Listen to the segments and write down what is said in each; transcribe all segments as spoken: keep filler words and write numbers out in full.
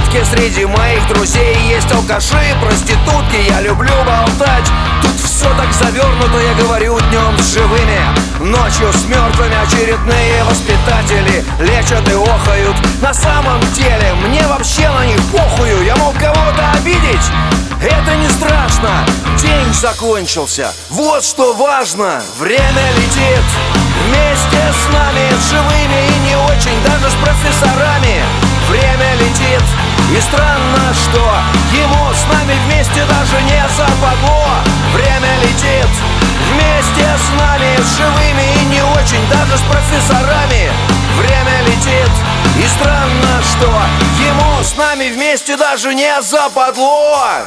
тусовке среди моих друзей есть алкаши, проститутки, я люблю болтать. Тут все так завернуто, я говорю днем с живыми, ночью с мертвыми. Очередные воспитатели лечат и охают. На самом деле мне вообще на них похую. Я мог кого-то обидеть, это не страшно. День закончился, вот что важно. Время летит вместе с нами, с живыми и не очень, даже с профессорами. Время летит, и странно, что ему с нами вместе даже не западло. Время летит вместе с нами, с живыми и не очень, даже с профессорами. Время летит, и странно, что ему с нами вместе даже не западло.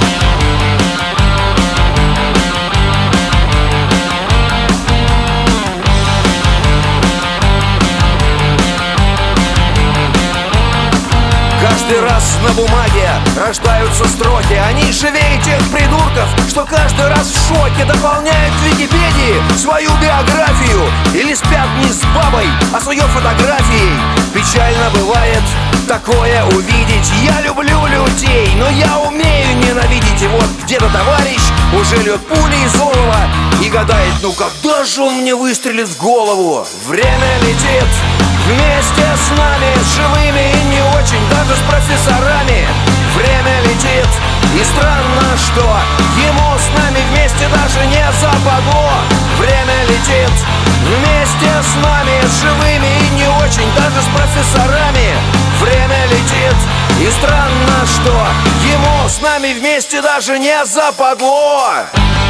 Каждый раз на бумаге рождаются строки. Они живее тех придурков, что каждый раз в шоке дополняют в Википедии свою биографию или спят не с бабой, а с ее фотографией. Печально бывает такое увидеть. Я люблю людей, но я умею ненавидеть. И вот где-то товарищ уже льет пули из олова и гадает, ну когда же он мне выстрелит в голову. Время летит вместе с нами, с живыми и не очень, даже с профессорами. Время летит, и странно, что ему с нами вместе даже не западло. Время летит вместе с нами, с живыми и не очень, даже с профессорами. Время летит, и странно, что ему с нами вместе даже не западло.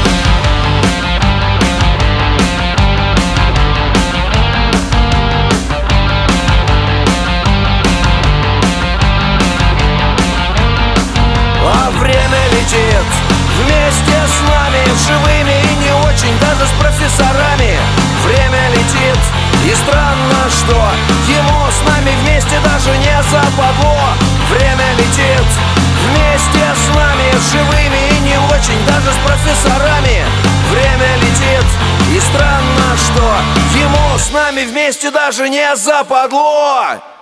Летит вместе с нами, с живыми и не очень, даже с профессорами. Время летит, и странно, что ему с нами вместе даже не западло. Время летит вместе с нами, с живыми и не очень, даже с профессорами. Время летит, и странно, что ему с нами вместе даже не западло.